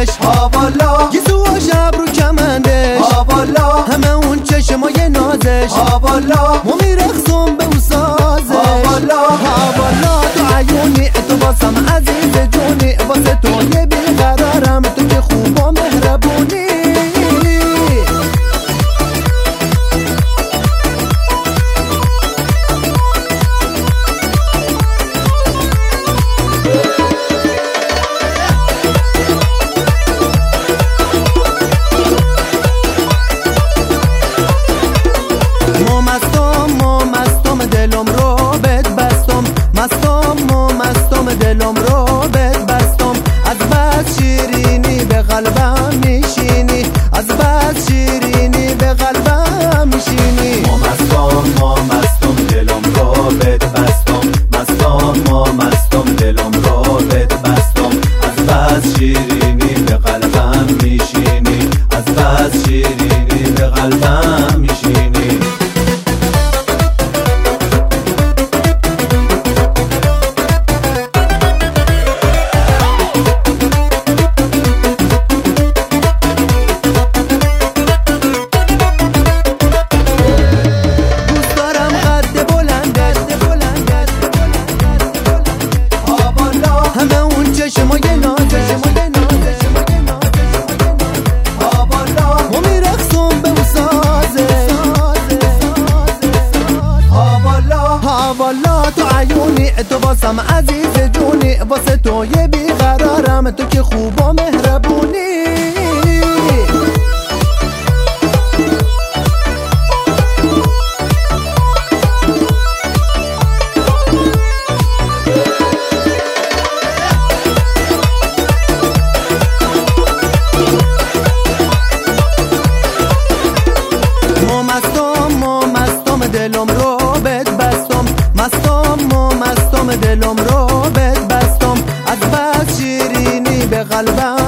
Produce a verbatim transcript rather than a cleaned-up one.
نازش، ها والا گیسو و شب رو کمندش، ها والا همه اون چشمای نازش، ها والا ما میرقصم به او سازش، ها والا ها والا تو عیونی تو باسم عزیز جونی، واسه تو یه بیقرارم تو که خوب و مهربونی. دلم رو بد بستم، مستم و مستم دلم رو بد بستم، از بس شیرینی به قلبم میشینی، از بس شیرینی به قلبم میشینی. ما مستم ما مستم دلم رو بد بستم، مستم ما مستم دلم رو بد بستم، از بس شیرینی به قلبم میشینی، از بس شیرینی به قلبم میشینی. چشمای نازش، ها والا ما میرقصم به او سازش، ها والا ها والا تو عیونی تو باسم عزیز جونی، واسه تو یه بیقرارم تو که خوب و مهربونی. دلم رو بد بستم، مستم و مستم دلم رو بد بستم، از بس شیرینی به قلبم